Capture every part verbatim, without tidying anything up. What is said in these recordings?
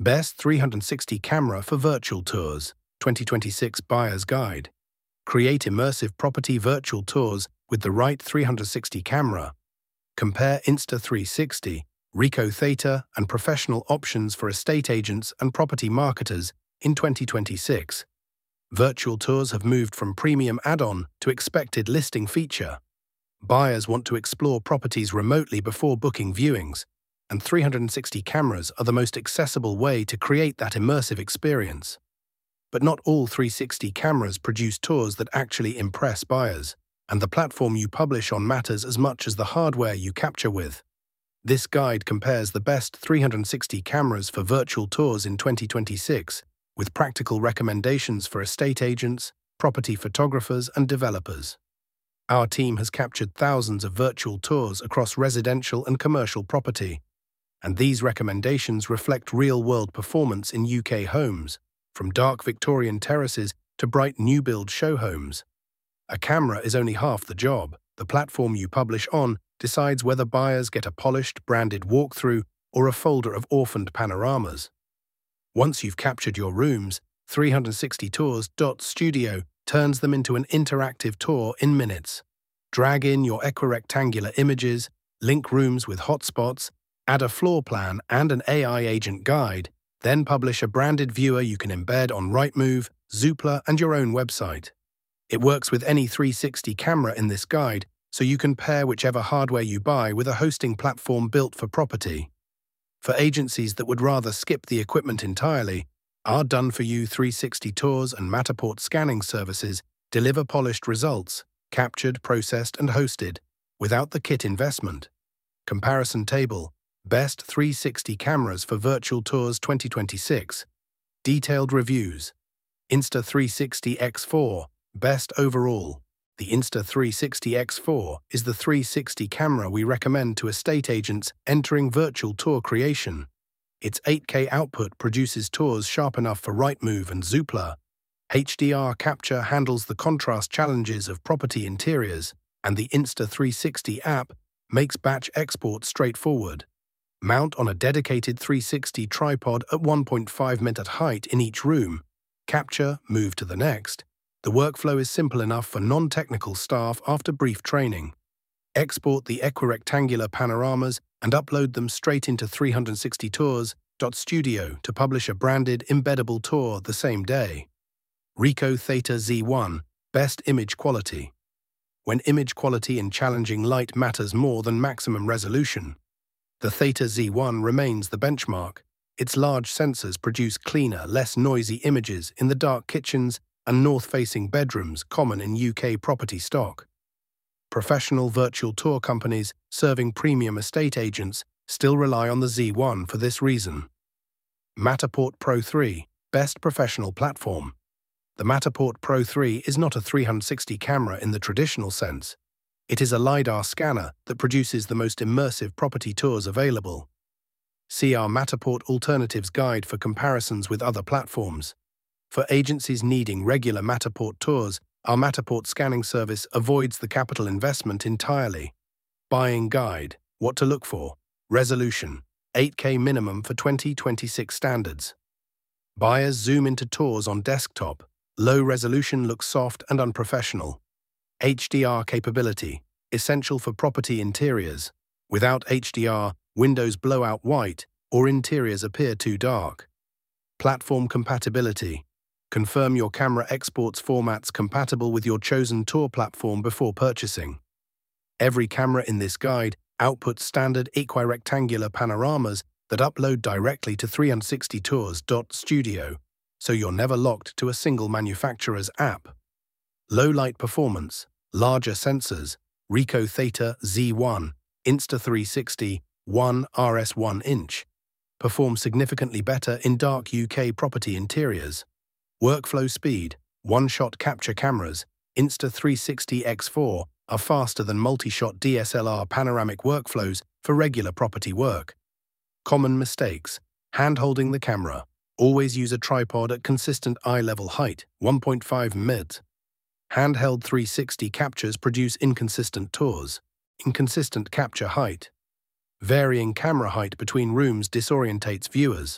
Best three sixty Camera for Virtual Tours, twenty twenty-six Buyer's Guide. Create immersive property virtual tours with the right three sixty camera. Compare Insta three sixty, Ricoh Theta, and professional options for estate agents and property marketers in twenty twenty-six. Virtual tours have moved from premium add-on to expected listing feature. Buyers want to explore properties remotely before booking viewings, and three sixty cameras are the most accessible way to create that immersive experience. But not all three sixty cameras produce tours that actually impress buyers, and the platform you publish on matters as much as the hardware you capture with. This guide compares the best three sixty cameras for virtual tours in twenty twenty-six, with practical recommendations for estate agents, property photographers, and developers. Our team has captured thousands of virtual tours across residential and commercial property, and these recommendations reflect real-world performance in U K homes, from dark Victorian terraces to bright new-build show homes. A camera is only half the job. The platform you publish on decides whether buyers get a polished, branded walkthrough or a folder of orphaned panoramas. Once you've captured your rooms, three sixty tours dot studio turns them into an interactive tour in minutes. Drag in your equirectangular images, link rooms with hotspots, add a floor plan and an A I agent guide, then publish a branded viewer you can embed on Rightmove, Zoopla, and your own website. It works with any three sixty camera in this guide, so you can pair whichever hardware you buy with a hosting platform built for property. For agencies that would rather skip the equipment entirely, our done-for-you three sixty Tours and Matterport scanning services deliver polished results, captured, processed, and hosted, without the kit investment. Comparison table: Best three sixty Cameras for Virtual Tours twenty twenty-six. Detailed reviews. Insta three sixty X four, Best Overall. The Insta three sixty X four is the three sixty camera we recommend to estate agents entering virtual tour creation. Its eight K output produces tours sharp enough for Rightmove and Zoopla. H D R capture handles the contrast challenges of property interiors, and the Insta three sixty app makes batch export straightforward. Mount on a dedicated three sixty tripod at one point five meters height in each room. Capture, move to the next. The workflow is simple enough for non-technical staff after brief training. Export the equirectangular panoramas and upload them straight into three sixty tours dot studio to publish a branded, embeddable tour the same day. Ricoh Theta Z one, Best Image Quality. When image quality in challenging light matters more than maximum resolution, the Theta Z one remains the benchmark. Its large sensors produce cleaner, less noisy images in the dark kitchens and north-facing bedrooms common in U K property stock. Professional virtual tour companies serving premium estate agents still rely on the Z one for this reason. Matterport Pro three, Best Professional Platform. The Matterport Pro three is not a three sixty camera in the traditional sense. It is a LiDAR scanner that produces the most immersive property tours available. See our Matterport Alternatives Guide for comparisons with other platforms. For agencies needing regular Matterport tours, our Matterport scanning service avoids the capital investment entirely. Buying Guide: What to look for. Resolution: eight K minimum for twenty twenty-six standards. Buyers zoom into tours on desktop. Low resolution looks soft and unprofessional. H D R capability: essential for property interiors. Without H D R, windows blow out white or interiors appear too dark. Platform compatibility: confirm your camera exports formats compatible with your chosen tour platform before purchasing. Every camera in this guide outputs standard equirectangular panoramas that upload directly to three sixty tours dot studio, so you're never locked to a single manufacturer's app. Low light performance, larger sensors: Ricoh Theta Z one, Insta three sixty, one R S one inch. Perform significantly better in dark U K property interiors. Workflow speed: one-shot capture cameras, Insta three sixty X four, are faster than multi-shot D S L R panoramic workflows for regular property work. Common mistakes: hand-holding the camera. Always use a tripod at consistent eye-level height, one point five meters. Handheld three sixty captures produce inconsistent tours. Inconsistent capture height. Varying camera height between rooms disorientates viewers.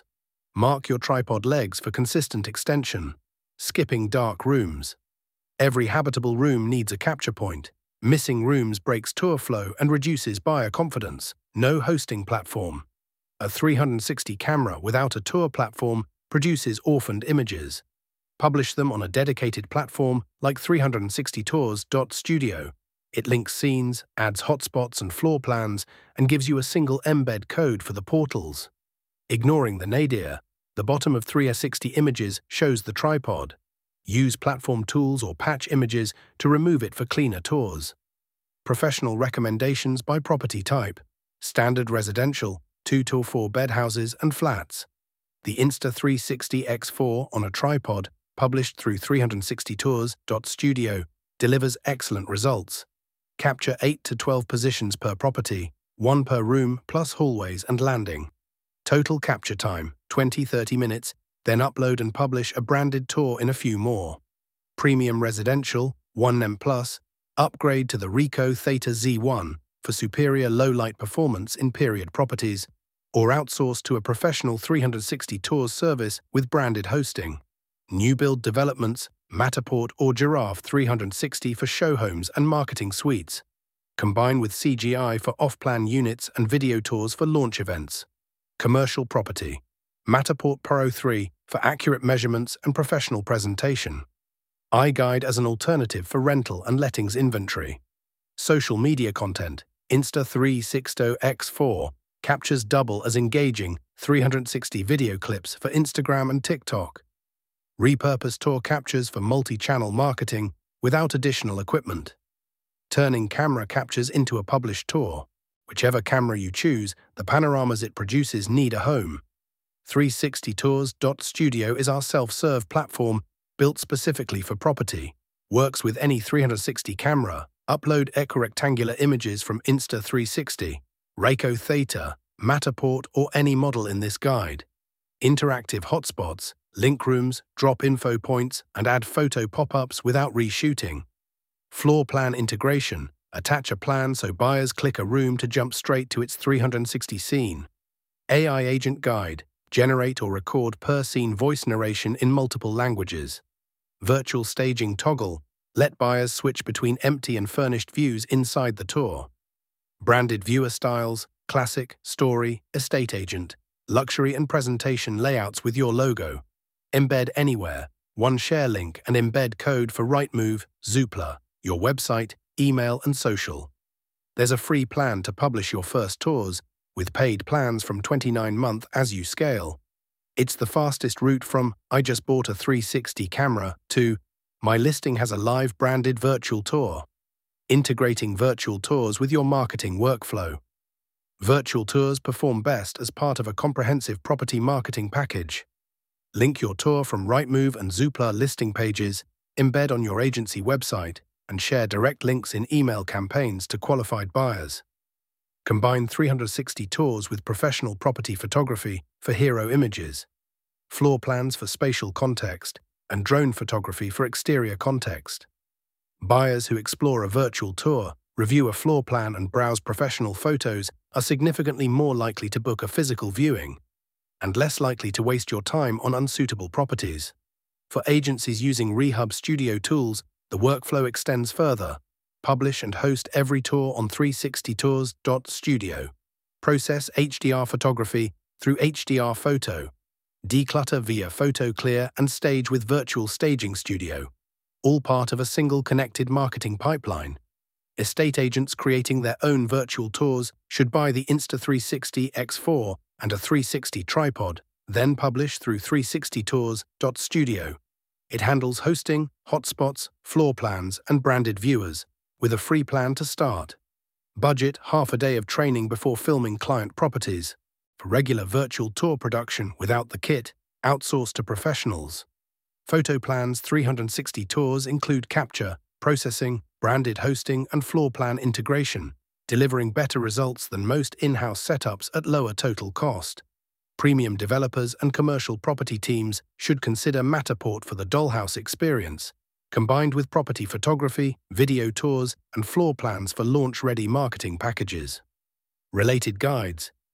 Mark your tripod legs for consistent extension. Skipping dark rooms. Every habitable room needs a capture point. Missing rooms breaks tour flow and reduces buyer confidence. No hosting platform. A three sixty camera without a tour platform produces orphaned images. Publish them on a dedicated platform like three sixty tours dot studio. It links scenes, adds hotspots and floor plans, and gives you a single embed code for the portals. Ignoring the nadir, the bottom of three sixty images shows the tripod. Use platform tools or patch images to remove it for cleaner tours. Professional recommendations by property type. Standard residential, two to four bed houses and flats. The Insta three sixty by four on a tripod, published through three sixty tours dot studio, delivers excellent results. Capture eight to twelve positions per property, one per room plus hallways and landing. Total capture time, twenty to thirty minutes, then upload and publish a branded tour in a few more. Premium residential, one M plus, upgrade to the Ricoh Theta Z one for superior low-light performance in period properties, or outsource to a professional three sixty tours service with branded hosting. New build developments, Matterport or Giraffe three sixty for show homes and marketing suites. Combine with C G I for off-plan units and video tours for launch events. Commercial property. Matterport Pro three for accurate measurements and professional presentation. iGuide as an alternative for rental and lettings inventory. Social media content. Insta three sixty by four captures double as engaging three sixty video clips for Instagram and TikTok. Repurpose tour captures for multi-channel marketing without additional equipment. Turning camera captures into a published tour. Whichever camera you choose, the panoramas it produces need a home. three sixty tours dot studio is our self-serve platform built specifically for property. Works with any three sixty camera. Upload equirectangular images from Insta three sixty, Ricoh Theta, Matterport or any model in this guide. Interactive hotspots, link rooms, drop info points, and add photo pop-ups without reshooting. Floor plan integration. Attach a plan so buyers click a room to jump straight to its three sixty scene. A I agent guide. Generate or record per scene voice narration in multiple languages. Virtual staging toggle. Let buyers switch between empty and furnished views inside the tour. Branded viewer styles, classic, story, estate agent, luxury and presentation layouts with your logo. Embed anywhere, one share link and embed code for Rightmove, Zoopla, your website, email and social. There's a free plan to publish your first tours, with paid plans from twenty-nine months as you scale. It's the fastest route from, I just bought a three sixty camera, to, my listing has a live branded virtual tour. Integrating virtual tours with your marketing workflow. Virtual tours perform best as part of a comprehensive property marketing package. Link your tour from Rightmove and Zoopla listing pages, embed on your agency website, and share direct links in email campaigns to qualified buyers. Combine three sixty tours with professional property photography for hero images, floor plans for spatial context, and drone photography for exterior context. Buyers who explore a virtual tour, review a floor plan and browse professional photos are significantly more likely to book a physical viewing, and less likely to waste your time on unsuitable properties. For agencies using Rehub Studio tools, the workflow extends further. Publish and host every tour on three sixty tours dot studio. Process H D R photography through H D R Photo. Declutter via PhotoClear and stage with Virtual Staging Studio. All part of a single connected marketing pipeline. Estate agents creating their own virtual tours should buy the Insta three sixty by four and a three sixty tripod, then publish through three sixty tours dot studio. It handles hosting, hotspots, floor plans, and branded viewers, with a free plan to start. Budget half a day of training before filming client properties. For regular virtual tour production without the kit, outsource to professionals. Photo plans three sixty tours include capture, processing, branded hosting, and floor plan integration, delivering better results than most in-house setups at lower total cost. Premium developers and commercial property teams should consider Matterport for the dollhouse experience, combined with property photography, video tours, and floor plans for launch-ready marketing packages. Related guides.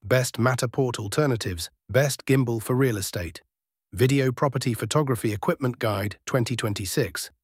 Best Matterport Alternatives, Best Gimbal for Real Estate. Video Property Photography Equipment Guide twenty twenty-six.